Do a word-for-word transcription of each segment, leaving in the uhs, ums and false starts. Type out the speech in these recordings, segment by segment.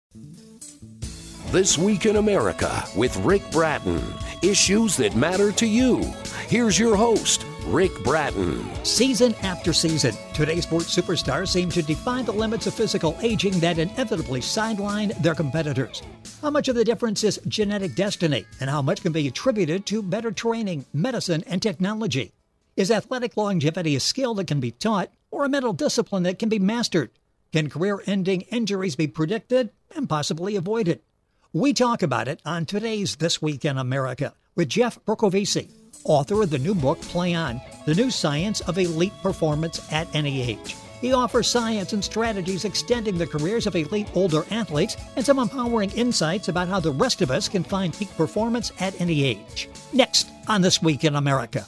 This Week in America with Rick Bratton. Issues that matter to you. Here's your host, Rick Bratton. Season after season, today's sports superstars seem to defy the limits of physical aging that inevitably sideline their competitors. How much of the difference is genetic destiny, and how much can be attributed to better training, medicine, and technology? Is athletic longevity a skill that can be taught, or a mental discipline that can be mastered? Can career-ending injuries be predicted and possibly avoided? We talk about it on today's This Week in America with Jeff Bercovici, author of the new book, Play On, The New Science of Elite Performance at Any Age. He offers science and strategies extending the careers of elite older athletes and some empowering insights about how the rest of us can find peak performance at any age. Next on This Week in America.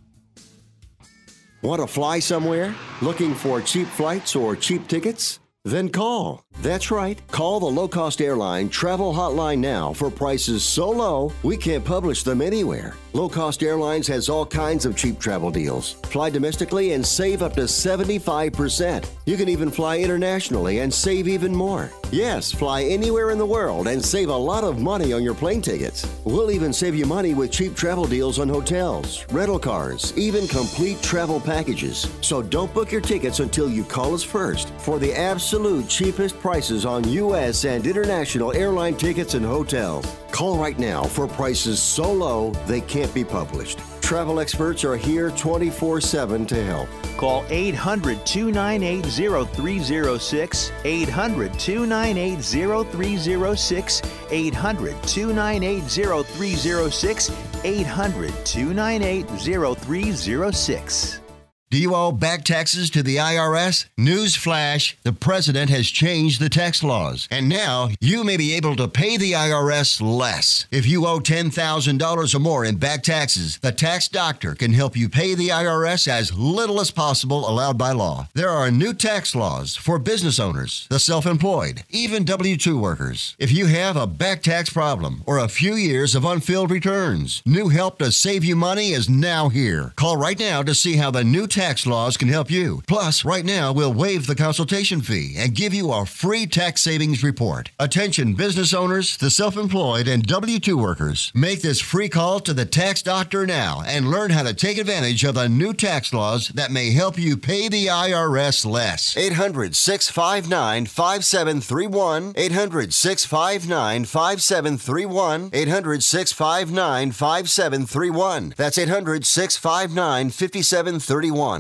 Want to fly somewhere? Looking for cheap flights or cheap tickets? Then call. That's right. Call the low-cost airline travel hotline now for prices so low we can't publish them anywhere. Low-cost airlines has all kinds of cheap travel deals. Fly domestically and save up to seventy-five percent. You can even fly internationally and save even more. Yes, fly anywhere in the world and save a lot of money on your plane tickets. We'll even save you money with cheap travel deals on hotels, rental cars, even complete travel packages. So don't book your tickets until you call us first for the absolute cheapest prices on U S and international airline tickets and hotels. Call right now for prices so low they can't be published. Travel experts are here twenty-four seven to help. Call eight hundred, two nine eight, zero three zero six, eight hundred, two nine eight, zero three zero six, eight hundred, two nine eight, zero three zero six, eight hundred, two nine eight, zero three zero six. Do you owe back taxes to the I R S? Newsflash, the president has changed the tax laws, and now you may be able to pay the I R S less. If you owe ten thousand dollars or more in back taxes, the tax doctor can help you pay the I R S as little as possible allowed by law. There are new tax laws for business owners, the self-employed, even W two workers. If you have a back tax problem or a few years of unfilled returns, new help to save you money is now here. Call right now to see how the new tax laws can help you. Plus, right now, we'll waive the consultation fee and give you a free tax savings report. Attention business owners, the self-employed, and W two workers. Make this free call to the tax doctor now and learn how to take advantage of the new tax laws that may help you pay the I R S less. eight hundred, six five nine, five seven three one. eight hundred, six five nine, five seven three one. eight hundred, six five nine, five seven three one. That's eight hundred, six five nine, five seven three one.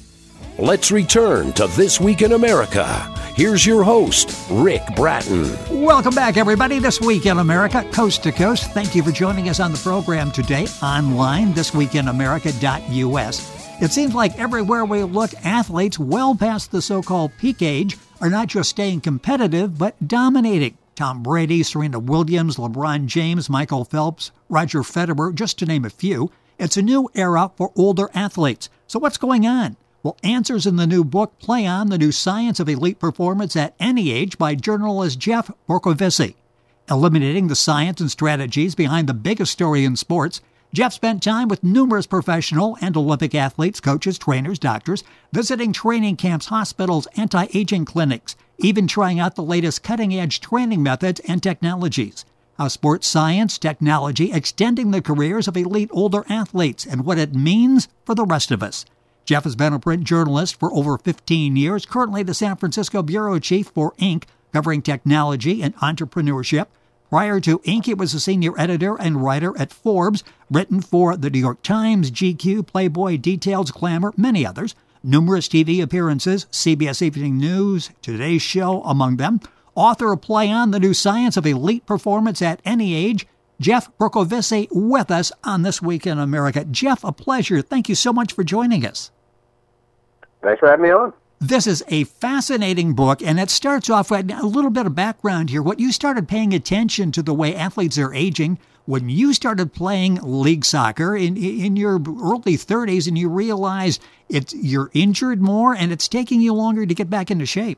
Let's return to This Week in America. Here's your host, Rick Bratton. Welcome back, everybody. This Week in America, coast to coast. Thank you for joining us on the program today, online, this week in america dot u s. It seems like everywhere we look, athletes well past the so-called peak age are not just staying competitive, but dominating. Tom Brady, Serena Williams, LeBron James, Michael Phelps, Roger Federer, just to name a few. It's a new era for older athletes. So what's going on? Well, answers in the new book, Play On, The New Science of Elite Performance at Any Age by journalist Jeff Bercovici. Eliminating the science and strategies behind the biggest story in sports, Jeff spent time with numerous professional and Olympic athletes, coaches, trainers, doctors, visiting training camps, hospitals, anti-aging clinics, even trying out the latest cutting-edge training methods and technologies. How sports science, technology, extending the careers of elite older athletes and what it means for the rest of us. Jeff has been a print journalist for over fifteen years, currently the San Francisco bureau chief for Inc, covering technology and entrepreneurship. Prior to Inc, he was a senior editor and writer at Forbes, written for The New York Times, G Q, Playboy, Details, Glamour, many others. Numerous T V appearances, C B S Evening News, Today's Show, among them. Author of Play On, The New Science of Elite Performance at Any Age, Jeff Bercovici with us on This Week in America. Jeff, a pleasure. Thank you so much for joining us. Thanks for having me on. This is a fascinating book, and it starts off with a little bit of background here. What you started paying attention to the way athletes are aging when you started playing league soccer in in your early thirties, and you realized it's you're injured more, and it's taking you longer to get back into shape.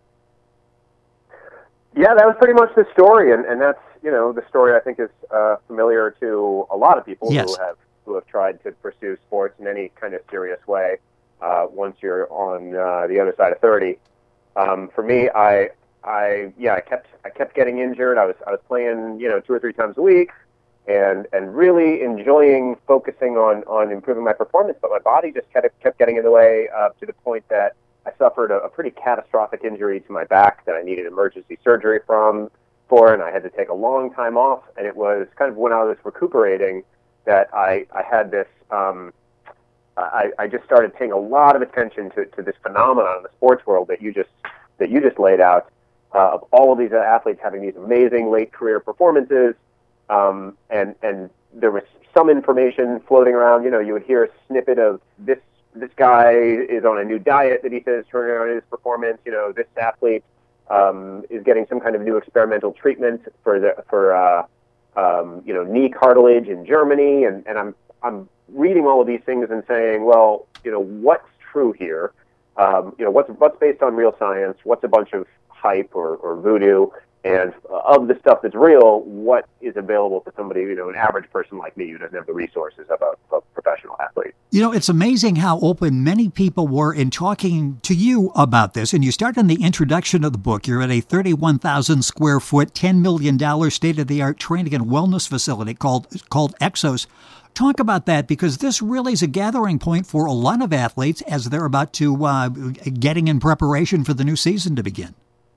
Yeah, that was pretty much the story, and, and that's, you know, the story I think is uh, familiar to a lot of people yes. who have who have tried to pursue sports in any kind of serious way uh, once you're on uh, the other side of thirty. Um, for me, I I yeah, I kept I kept getting injured. I was I was playing, you know, two or three times a week, and and really enjoying focusing on, on improving my performance, but my body just kept kept getting in the way uh, to the point that I suffered a, a pretty catastrophic injury to my back that I needed emergency surgery from for, and I had to take a long time off. And it was kind of when I was recuperating that I I had this. Um, I, I just started paying a lot of attention to, to this phenomenon in the sports world that you just that you just laid out, uh, of all of these athletes having these amazing late career performances, um, and and there was some information floating around. You know, you would hear a snippet of this this guy is on a new diet that he says turning around his performance. You know, this athlete um, is getting some kind of new experimental treatment for the for uh, um, you know knee cartilage in Germany, and, and I'm I'm reading all of these things and saying, well, you know, what's true here? Um, you know, what's what's based on real science? What's a bunch of hype or, or voodoo? And of the stuff that's real, what is available to somebody, you know, an average person like me who doesn't have the resources of a, of a professional athlete? You know, it's amazing how open many people were in talking to you about this. And you start in the introduction of the book. You're at a thirty-one thousand square foot, ten million dollars state-of-the-art training and wellness facility called called Exos. Talk about that, because this really is a gathering point for a lot of athletes as they're about to uh, getting in preparation for the new season to begin.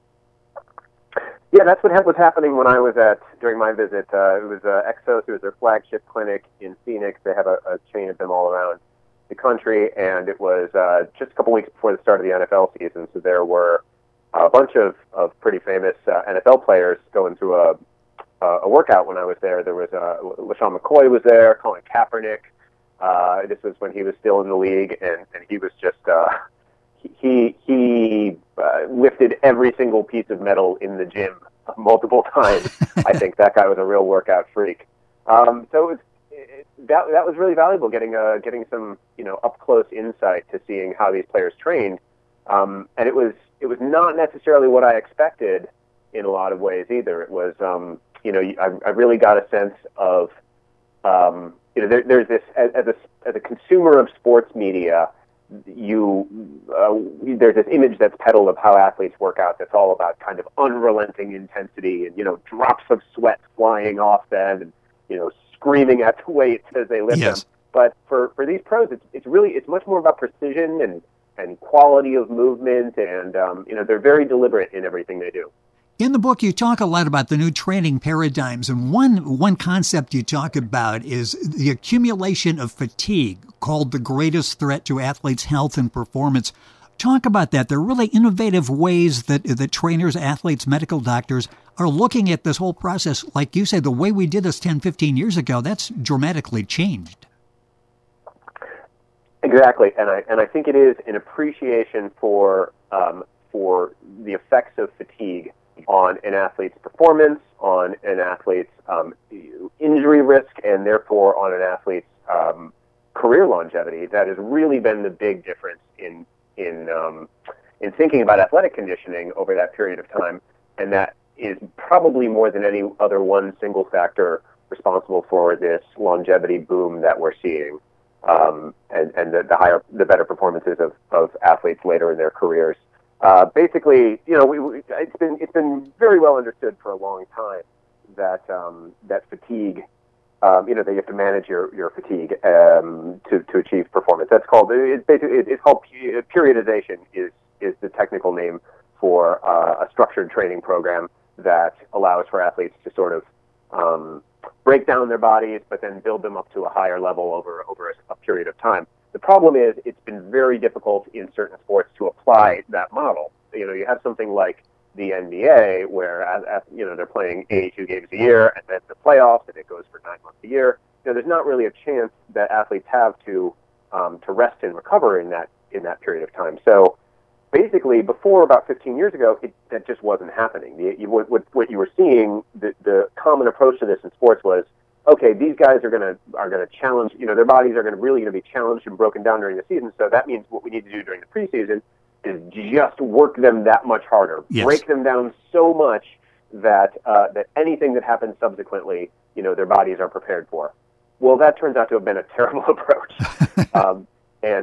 Yeah, that's what was happening when I was at, during my visit. Uh, it was uh, Exos, it was their flagship clinic in Phoenix. They have a, a chain of them all around the country, and it was uh, just a couple weeks before the start of the N F L season, so there were a bunch of, of pretty famous uh, N F L players going through a Uh, a workout when I was there. There was uh, LaShawn McCoy was there, Colin Kaepernick. Uh, this was when he was still in the league, and, and he was just uh, he he uh, lifted every single piece of metal in the gym multiple times. I think that guy was a real workout freak. Um, so it was, it, that that was really valuable, getting uh, getting some you know up close insight to seeing how these players trained, um, and it was it was not necessarily what I expected in a lot of ways either. It was um, You know, I, I really got a sense of, um, you know, there, there's this, as, as, a, as a consumer of sports media, you, uh, there's this image that's peddled of how athletes work out that's all about kind of unrelenting intensity and, you know, drops of sweat flying off them and, you know, screaming at the weights as they lift yes. them. But for, for these pros, it's, it's really, it's much more about precision and, and quality of movement, and, um, you know, they're very deliberate in everything they do. In the book, you talk a lot about the new training paradigms, and one one concept you talk about is the accumulation of fatigue, called the greatest threat to athletes' health and performance. Talk about that. There are really innovative ways that, that trainers, athletes, medical doctors are looking at this whole process. Like you say, the way we did this ten, fifteen years ago, that's dramatically changed. Exactly, and I and I think it is an appreciation for um, for the effects of fatigue on an athlete's performance, on an athlete's um, injury risk, and therefore on an athlete's um, career longevity. That has really been the big difference in in um, in thinking about athletic conditioning over that period of time, and that is probably more than any other one single factor responsible for this longevity boom that we're seeing, um, and and the, the higher, the better performances of, of athletes later in their careers. Uh, basically, you know, we, we, it's been it's been very well understood for a long time that um, that fatigue, um, you know, that you have to manage your your fatigue um, to to achieve performance. That's called it's basically it's called periodization is is the technical name for uh, a structured training program that allows for athletes to sort of um, break down their bodies, but then build them up to a higher level over over a, a period of time. The problem is it's been very difficult in certain sports to apply that model. You know, you have something like the N B A where, as, as, you know, they're playing eighty-two games a year, and then the playoffs, and it goes for nine months a year. You know, there's not really a chance that athletes have to um, to rest and recover in that in that period of time. So, basically, before about fifteen years ago, it, that just wasn't happening. The, you, what, what you were seeing, the, the common approach to this in sports was, okay, these guys are going to are going to challenge, you know, their bodies are going to really going to be challenged and broken down during the season. So that means what we need to do during the preseason is just work them that much harder, yes. break them down so much that uh, that anything that happens subsequently, you know, their bodies are prepared for. Well, that turns out to have been a terrible approach, um, and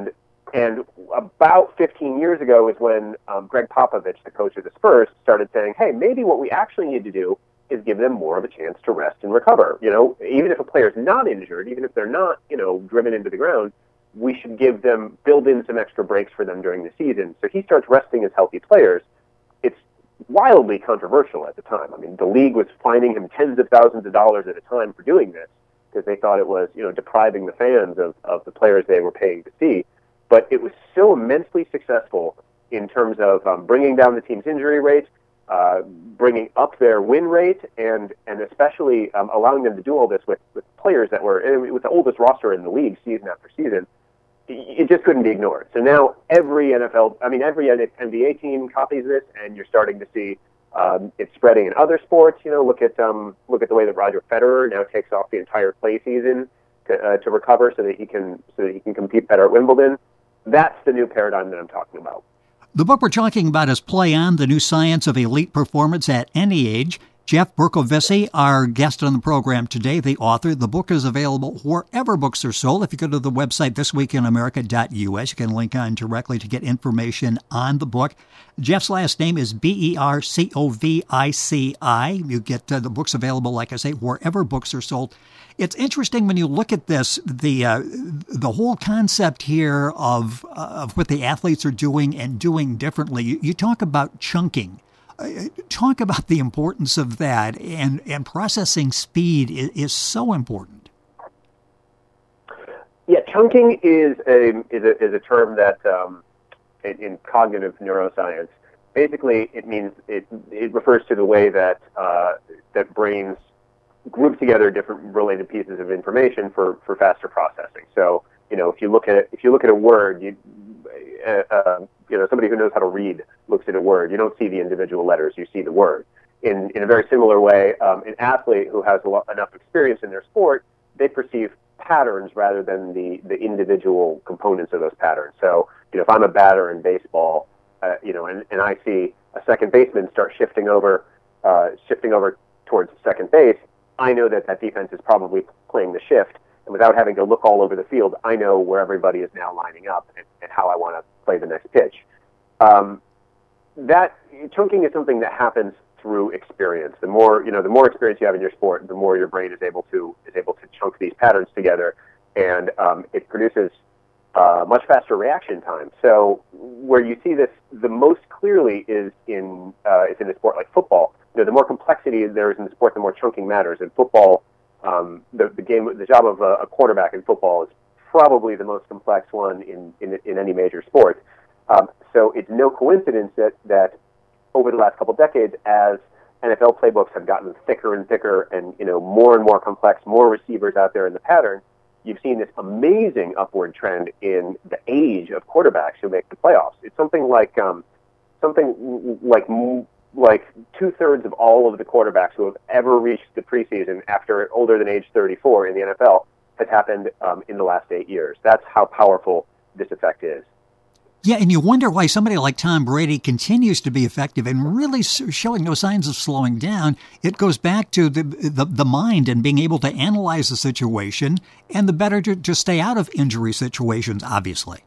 And about fifteen years ago is when um, Greg Popovich, the coach of the Spurs, started saying, hey, maybe what we actually need to do is give them more of a chance to rest and recover. You know, even if a player's not injured, even if they're not, you know, driven into the ground, we should give them, build in some extra breaks for them during the season. So he starts resting his healthy players. It's wildly controversial at the time. I mean, the league was fining him tens of thousands of dollars at a time for doing this because they thought it was, you know, depriving the fans of, of the players they were paying to see. But it was so immensely successful in terms of um, bringing down the team's injury rate, uh, bringing up their win rate, and and especially um, allowing them to do all this with, with players that were, it was the oldest roster in the league season after season. It just couldn't be ignored. So now every N F L, I mean, every N B A team copies this, and you're starting to see um, it spreading in other sports. You know, look at um, look at the way that Roger Federer now takes off the entire clay season to, uh, to recover so that he can so that he can compete better at Wimbledon. That's the new paradigm that I'm talking about. The book we're talking about is Play On, The New Science of Elite Performance at Any Age. Jeff Bercovici, our guest on the program today, the author. The book is available wherever books are sold. If you go to the website this week in america dot u s, you can link on directly to get information on the book. Jeff's last name is B E R C O V I C I. You get uh, the books available, like I say, wherever books are sold. It's interesting when you look at this, the uh, the whole concept here of uh, of what the athletes are doing and doing differently. You, you talk about chunking. Uh, talk about the importance of that, and, and processing speed is, is so important. Yeah, chunking is a is a, is a term that um, in, in cognitive neuroscience, basically it means it it refers to the way that uh, that brains group together different related pieces of information for, for faster processing. So, you know, if you look at if you look at a word, you uh, uh, you know, somebody who knows how to read looks at a word. You don't see the individual letters; you see the word. In in a very similar way, um, an athlete who has a lot, enough experience in their sport, they perceive patterns rather than the the individual components of those patterns. So, you know, if I'm a batter in baseball, uh, you know, and, and I see a second baseman start shifting over, uh, shifting over towards second base, I know that that defense is probably playing the shift, and without having to look all over the field, I know where everybody is now lining up and, and how I want to play the next pitch. Um, that chunking is something that happens through experience. The more you know, the more experience you have in your sport, the more your brain is able to is able to chunk these patterns together, and um, it produces uh, much faster reaction time. So where you see this the most clearly is in uh, is in a sport like football. You know, the more complexity there is in the sport, the more chunking matters. In football, um, the, the game, the job of a, a quarterback in football is probably the most complex one in, in, in any major sport. Um, so it's no coincidence that, that over the last couple of decades, as N F L playbooks have gotten thicker and thicker and, you know, more and more complex, more receivers out there in the pattern, you've seen this amazing upward trend in the age of quarterbacks who make the playoffs. It's something like um, something like like two-thirds of all of the quarterbacks who have ever reached the preseason after older than age thirty-four in the N F L has happened um, in the last eight years. That's how powerful this effect is. Yeah, and you wonder why somebody like Tom Brady continues to be effective and really showing no signs of slowing down. It goes back to the the, the mind and being able to analyze the situation, and the better to, to stay out of injury situations, obviously.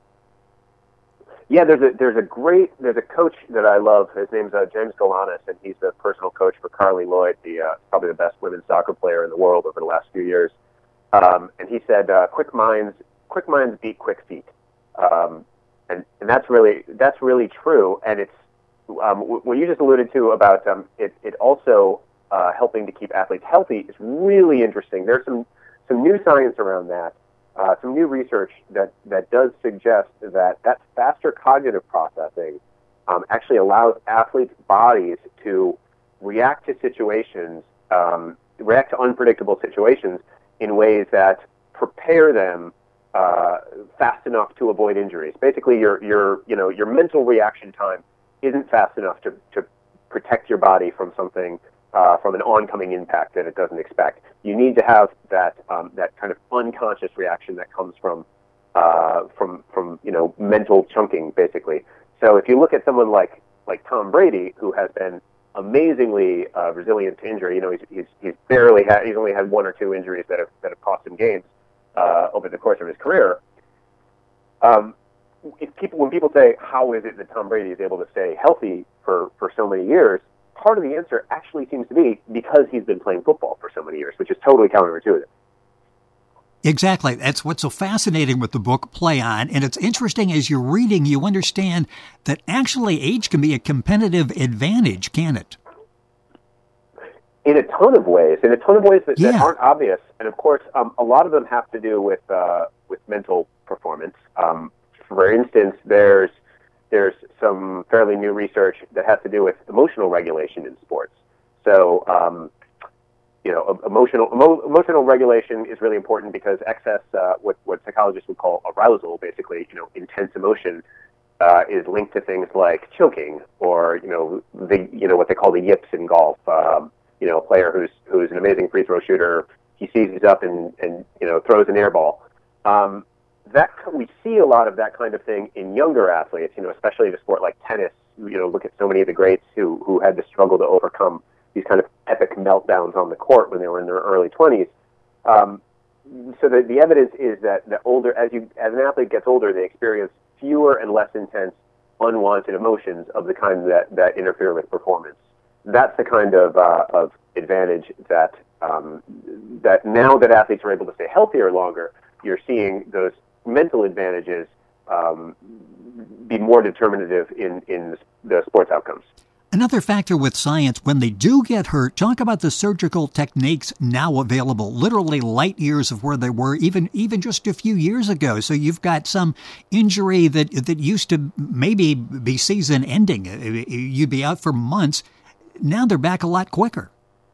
Yeah, there's a there's a great there's a coach that I love. His name's uh, James Galanis, and he's the personal coach for Carly Lloyd, the uh, probably the best women's soccer player in the world over the last few years. Um, and he said, uh, "Quick minds, quick minds beat quick feet," um, and and that's really that's really true. And it's um, what you just alluded to about um, it. It also uh, helping to keep athletes healthy is really interesting. There's some some new science around that. Uh, some new research that, that does suggest that that faster cognitive processing um, actually allows athletes' bodies to react to situations, um, react to unpredictable situations in ways that prepare them uh, fast enough to avoid injuries. Basically, your your you know your mental reaction time isn't fast enough to, to protect your body from something. Uh, from an oncoming impact that it doesn't expect. You need to have that um, that kind of unconscious reaction that comes from uh, from from you know mental chunking, basically. So if you look at someone like like Tom Brady, who has been amazingly uh, resilient to injury, you know he's he's, he's barely had he's only had one or two injuries that have that have cost him games uh, over the course of his career. Um, if people, when people say, how is it that Tom Brady is able to stay healthy for, for so many years, part of the answer actually seems to be because he's been playing football for so many years, which is totally counterintuitive. Exactly. That's what's so fascinating with the book, Play On. And it's interesting as you're reading, you understand that actually age can be a competitive advantage, can it? In a ton of ways, in a ton of ways that, yeah. that aren't obvious. And of course, um, a lot of them have to do with uh, with mental performance. Um, for instance, there's there's some fairly new research that has to do with emotional regulation in sports. So, um, you know, emotional emo, emotional regulation is really important because excess, uh, what what psychologists would call arousal, basically, you know, intense emotion, uh, is linked to things like choking, or you know, the you know what they call the yips in golf. Um, you know, a player who's who's an amazing free throw shooter, he seizes up and and you know throws an air ball. Um, that we see a lot of that kind of thing in younger athletes. You know, especially in a sport like tennis. You know, look at so many of the greats who who had to struggle to overcome these kind of epic meltdowns on the court when they were in their early twenties. Um, so the, the evidence is that the older, as you as an athlete gets older, they experience fewer and less intense unwanted emotions of the kind that, that interfere with performance. That's the kind of uh, of advantage that um, that now that athletes are able to stay healthier longer, you're seeing those mental advantages um, be more determinative in, in the sports outcomes. Another factor with science, when they do get hurt, talk about the surgical techniques now available, literally light years of where they were even even just a few years ago. So you've got some injury that that used to maybe be season ending. You'd be out for months. Now they're back a lot quicker.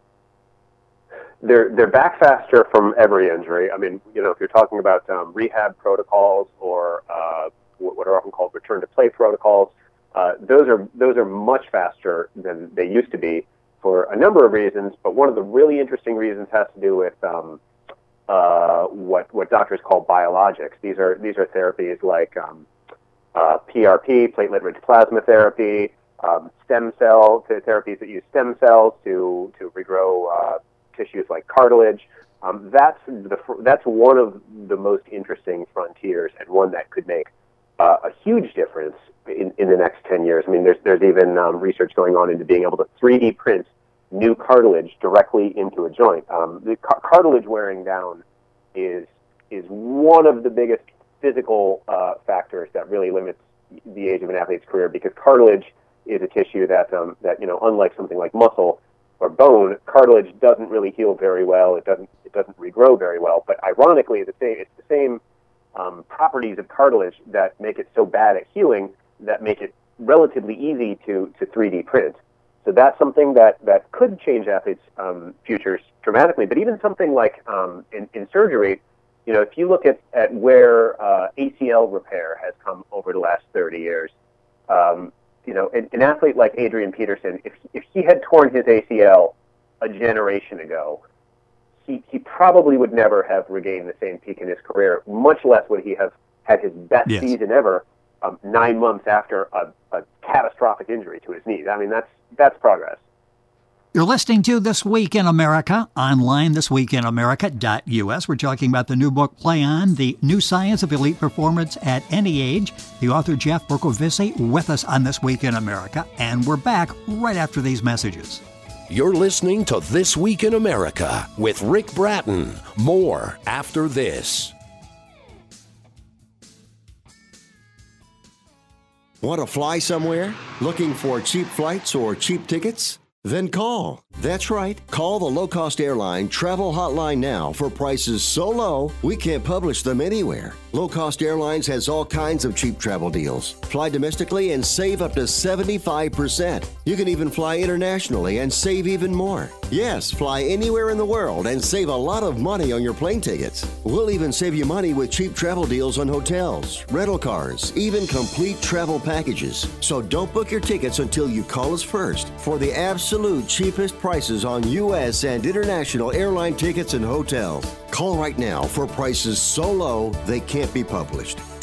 They're they're back faster from every injury. I mean, you know, if you're talking about um, rehab protocols or uh, what are often called return to play protocols, Uh, those are those are much faster than they used to be for a number of reasons. But one of the really interesting reasons has to do with um, uh, what what doctors call biologics. These are these are therapies like um, uh, P R P, platelet-rich plasma therapy, um, stem cell therapies that use stem cells to to regrow uh, tissues like cartilage. Um, that's the that's one of the most interesting frontiers, and one that could make uh, a huge difference In, in the next ten years. I mean, there's there's even um, research going on into being able to three D print new cartilage directly into a joint. Um, the car- cartilage wearing down is is one of the biggest physical uh, factors that really limits the age of an athlete's career, because cartilage is a tissue that um, that you know, unlike something like muscle or bone, cartilage doesn't really heal very well. It doesn't it doesn't regrow very well. But ironically, the same it's the same um, properties of cartilage that make it so bad at healing that make it relatively easy to, to three D print. So that's something that, that could change athletes' um, futures dramatically. But even something like um, in, in surgery, you know, if you look at, at where uh, A C L repair has come over the last thirty years, um, you know, an, an athlete like Adrian Peterson, if, if he had torn his A C L a generation ago, he, he probably would never have regained the same peak in his career, much less would he have had his best yes. season ever Um, nine months after a, a catastrophic injury to his knee. I mean, that's that's progress. You're listening to This Week in America, online, this week in america dot u s. We're talking about the new book, Play On, The New Science of Elite Performance at Any Age. The author, Jeff Bercovici, with us on This Week in America. And we're back right after these messages. You're listening to This Week in America with Rick Bratton. More after this. Want to fly somewhere? Looking for cheap flights or cheap tickets? Then call. That's right. Call the low-cost airline travel hotline now for prices so low we can't publish them anywhere. Low Cost Airlines has all kinds of cheap travel deals. Fly domestically and save up to seventy-five percent. You can even fly internationally and save even more. Yes, fly anywhere in the world and save a lot of money on your plane tickets. We'll even save you money with cheap travel deals on hotels, rental cars, even complete travel packages. So don't book your tickets until you call us first for the absolute cheapest prices on U S and international airline tickets and hotels. Call right now for prices so low they can't be published.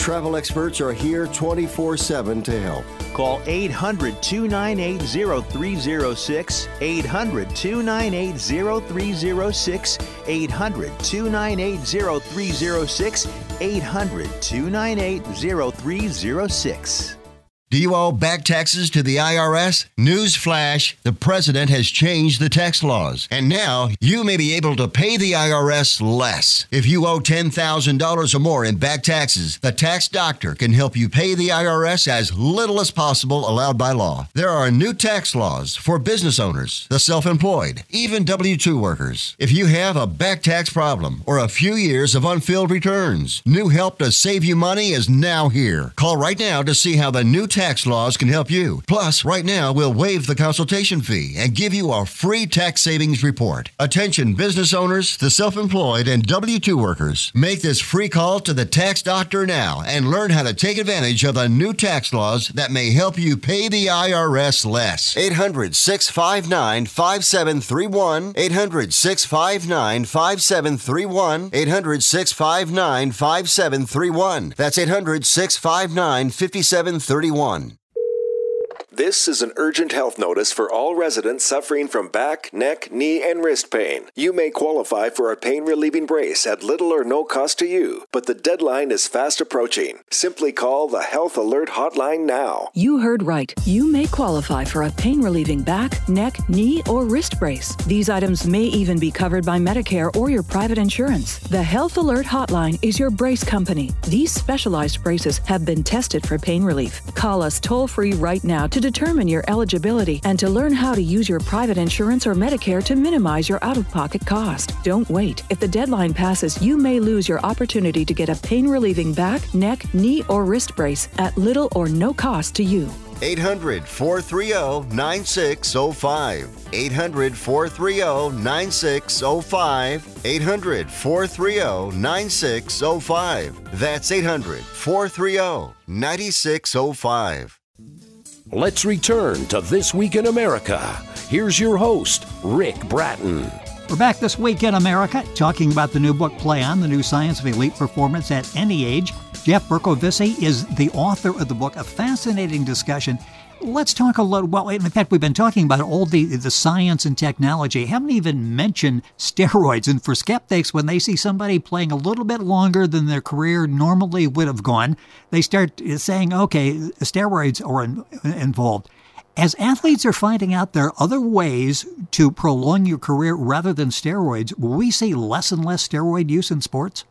travel experts are here twenty-four seven to help. Call eight hundred, two nine eight, zero three zero six, eight hundred, two nine eight, zero three zero six, eight hundred, two nine eight, zero three zero six, eight hundred, two nine eight, zero three zero six. Do you owe back taxes to the I R S? Newsflash, the president has changed the tax laws, and now you may be able to pay the I R S less. If you owe ten thousand dollars or more in back taxes, the tax doctor can help you pay the I R S as little as possible allowed by law. There are new tax laws for business owners, the self-employed, even W two workers. If you have a back tax problem or a few years of unfilled returns, new help to save you money is now here. Call right now to see how the new tax Tax laws can help you. Plus, right now, we'll waive the consultation fee and give you a free tax savings report. Attention business owners, the self-employed, and W two workers. Make this free call to the tax doctor now and learn how to take advantage of the new tax laws that may help you pay the I R S less. eight hundred, six five nine, five seven three one. eight hundred, six five nine, five seven three one. eight hundred, six five nine, five seven three one. That's eight hundred, six five nine, five seven three one. This is an urgent health notice for all residents suffering from back, neck, knee, and wrist pain. You may qualify for a pain-relieving brace at little or no cost to you, but the deadline is fast approaching. Simply call the Health Alert Hotline now. You heard right. You may qualify for a pain-relieving back, neck, knee, or wrist brace. These items may even be covered by Medicare or your private insurance. The Health Alert Hotline is your brace company. These specialized braces have been tested for pain relief. Call us toll-free right now to determine your eligibility and to learn how to use your private insurance or Medicare to minimize your out-of-pocket cost. Don't wait. If the deadline passes, you may lose your opportunity to get a pain-relieving back, neck, knee, or wrist brace at little or no cost to you. eight hundred, four three zero, nine six zero five. eight hundred, four three zero, nine six zero five. eight hundred, four three zero, nine six zero five. That's eight hundred, four three zero, nine six zero five. Let's return to This Week in America. Here's your host, Rick Bratton. We're back this week in America, talking about the new book, Play On, the new science of elite performance at any age. Jeff Bercovici is the author of the book, a fascinating discussion. Let's talk a little, well, in fact, we've been talking about all the, the science and technology. Haven't even mentioned steroids. And for skeptics, when they see somebody playing a little bit longer than their career normally would have gone, they start saying, okay, steroids are in, involved. As athletes are finding out there are other ways to prolong your career rather than steroids, will we see less and less steroid use in sports?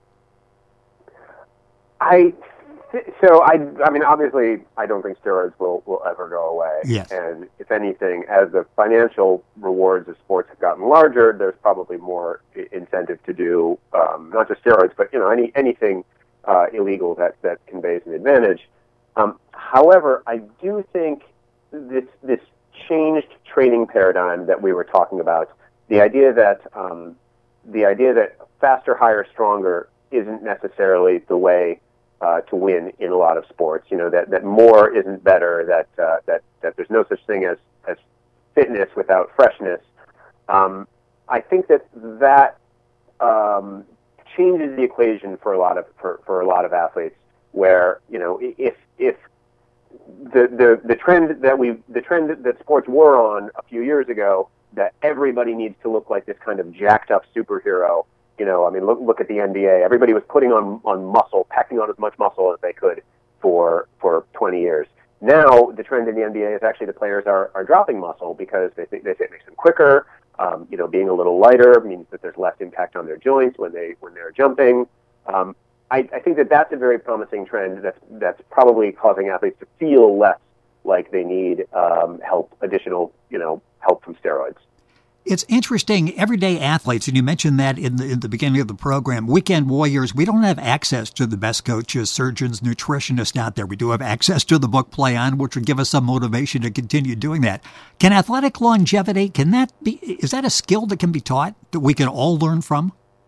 I So, I, I mean, obviously, I don't think steroids will, will ever go away. Yes. And if anything, as the financial rewards of sports have gotten larger, there's probably more I- incentive to do um, not just steroids, but you know, any anything uh, illegal that, that conveys an advantage. Um, however, I do think this this changed training paradigm that we were talking about, the idea that um, the idea that faster, higher, stronger isn't necessarily the way Uh, to win in a lot of sports, you know, that, that more isn't better, that uh, that that there's no such thing as, as fitness without freshness. Um, I think that that um, changes the equation for a lot of for, for a lot of athletes. Where you know, if if the the, the trend that we the trend that sports were on a few years ago, that everybody needs to look like this kind of jacked up superhero. You know, I mean, look look at the N B A. Everybody was putting on, on muscle, packing on as much muscle as they could for for twenty years. Now, the trend in the N B A is actually the players are, are dropping muscle because they think they say it makes them quicker. Um, you know, being a little lighter means that there's less impact on their joints when they when they're jumping. Um, I, I think that that's a very promising trend. That's that's probably causing athletes to feel less like they need um, help, additional you know help from steroids. It's interesting, everyday athletes, and you mentioned that in the, in the beginning of the program, weekend warriors, we don't have access to the best coaches, surgeons, nutritionists out there. We do have access to the book Play On, which would give us some motivation to continue doing that. Can athletic longevity, can that be, is that a skill that can be taught, that we can all learn from?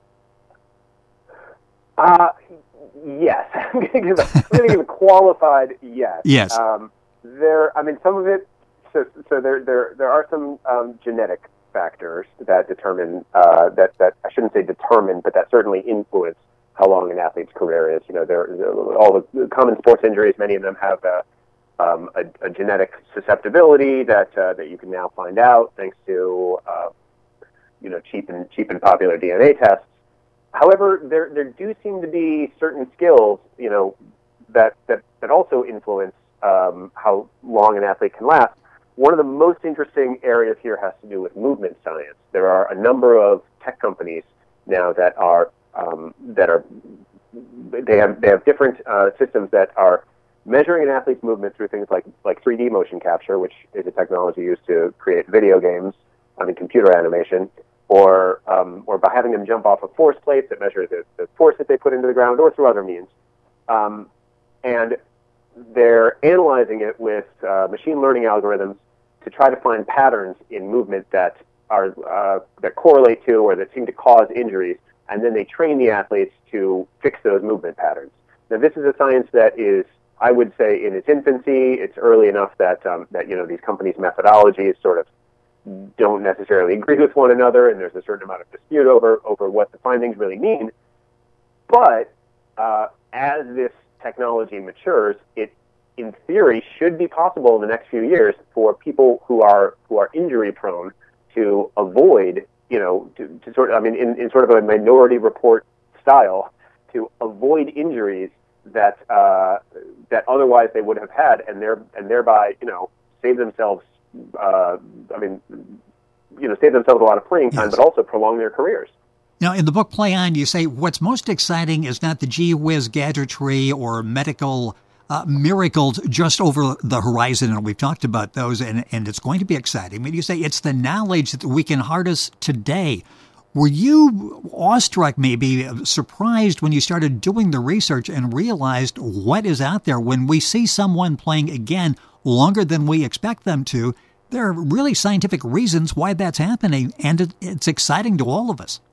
Uh, yes. I'm going to give a, I'm going to give a qualified yes. Yes. Um, there, I mean, some of it, so, so there, there, there are some um, genetic factors that determine uh, that that I shouldn't say determine, but that certainly influence how long an athlete's career is. You know, there all the common sports injuries. Many of them have a, um, a, a genetic susceptibility that uh, that you can now find out thanks to uh, you know cheap and cheap and popular D N A tests. However, there there do seem to be certain skills, you know, that that, that also influence um, how long an athlete can last. One of the most interesting areas here has to do with movement science. There are a number of tech companies now that are um, that are they have they have different uh, systems that are measuring an athlete's movement through things like like three D motion capture, which is a technology used to create video games, I mean computer animation, or um, or by having them jump off of force plates that measure the, the force that they put into the ground, or through other means. Um, and they're analyzing it with uh, machine learning algorithms to try to find patterns in movement that are uh, that correlate to or that seem to cause injuries, and then they train the athletes to fix those movement patterns. Now, this is a science that is, I would say, in its infancy. It's early enough that um, that you know these companies' methodologies sort of don't necessarily agree with one another, and there's a certain amount of dispute over over what the findings really mean. But uh, as this technology matures, it, in theory, should be possible in the next few years for people who are who are injury prone to avoid, you know, to, to sort of, I mean, in, in sort of a Minority Report style, to avoid injuries that uh, that otherwise they would have had, and there and thereby, you know, save themselves. Uh, I mean, you know, save themselves a lot of playing time, yes. but also prolong their careers. Now, in the book Play On, you say what's most exciting is not the gee whiz gadgetry or medical uh, miracles just over the horizon, and we've talked about those, and, and it's going to be exciting. But you say it's the knowledge that we can harness today. Were you awestruck, maybe surprised when you started doing the research and realized what is out there when we see someone playing again longer than we expect them to? There are really scientific reasons why that's happening, and it, it's exciting to all of us.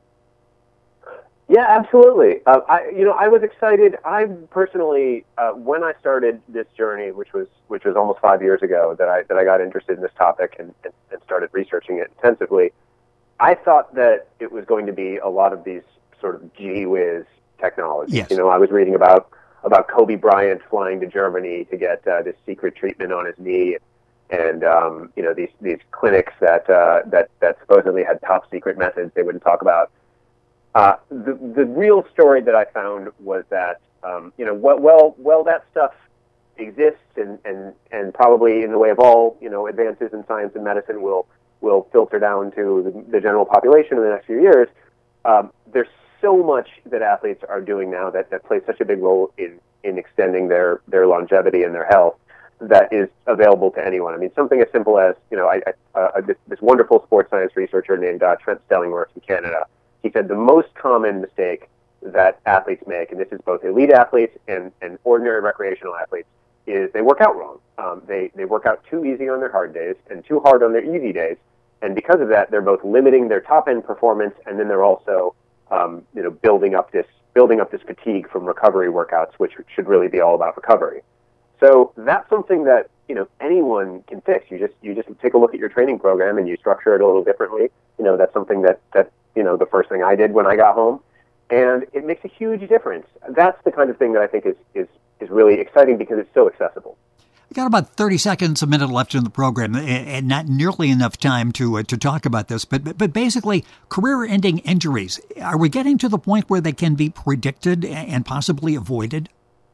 Yeah, absolutely. Uh, I, you know, I was excited. I personally, uh, when I started this journey, which was which was almost five years ago, that I that I got interested in this topic and, and, and started researching it intensively. I thought that it was going to be a lot of these sort of gee whiz technologies. Yes. You know, I was reading about about Kobe Bryant flying to Germany to get uh, this secret treatment on his knee, and um, you know these these clinics that uh, that that supposedly had top secret methods they wouldn't talk about. Uh, the the real story that I found was that um, you know well well well that stuff exists and, and, and probably in the way of all you know advances in science and medicine will will filter down to the, the general population in the next few years. Um, there's so much that athletes are doing now that, that plays such a big role in, in extending their, their longevity and their health that is available to anyone. I mean, something as simple as, you know, I, I, uh, this, this wonderful sports science researcher named uh, Trent Stellingwerff in Canada, he said the most common mistake that athletes make, and this is both elite athletes and, and ordinary recreational athletes, is they work out wrong. Um, they, they work out too easy on their hard days and too hard on their easy days. And because of that, they're both limiting their top-end performance, and then they're also, um, you know, building up this building up this fatigue from recovery workouts, which should really be all about recovery. So that's something that you know anyone can fix. You just you just take a look at your training program and you structure it a little differently. You know, that's something that that you know the first thing I did when I got home, and it makes a huge difference. That's the kind of thing that I think is is is really exciting because it's so accessible. We've got about thirty seconds, a minute left in the program, and not nearly enough time to uh, to talk about this. But, but but basically, career-ending injuries, are we getting to the point where they can be predicted and possibly avoided?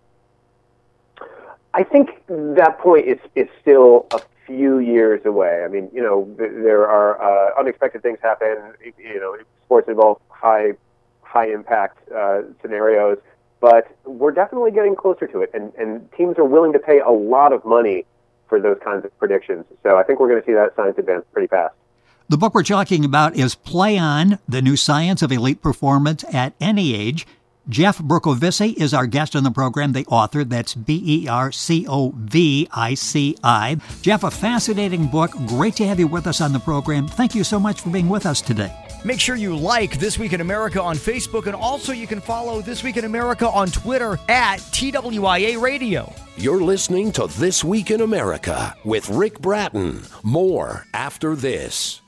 I think that point is is still a few years away. I mean, you know, there are uh, unexpected things happen. You know, sports involve high high impact uh, scenarios. But we're definitely getting closer to it, and, and teams are willing to pay a lot of money for those kinds of predictions. So I think we're going to see that science advance pretty fast. The book we're talking about is Play On, The New Science of Elite Performance at Any Age. Jeff Bercovici is our guest on the program, the author. That's B E R C O V I C I. Jeff, a fascinating book. Great to have you with us on the program. Thank you so much for being with us today. Make sure you like This Week in America on Facebook, and also you can follow This Week in America on Twitter at T W I A Radio. You're listening to This Week in America with Rick Bratton. More after this.